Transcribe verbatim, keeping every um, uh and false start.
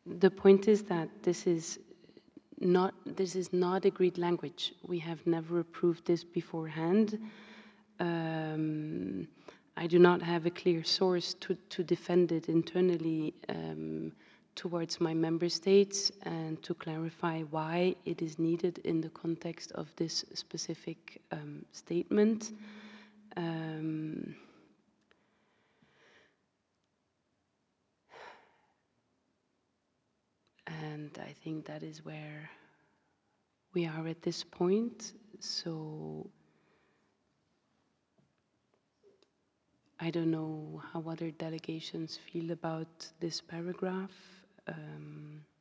the point is that this is not this is not agreed language. We have never approved this beforehand. Um, I do not have a clear source to, to defend it internally um, towards my member states and to clarify why it is needed in the context of this specific um, statement. Um, and I think that is where we are at this point. So I don't know how other delegations feel about this paragraph. Um,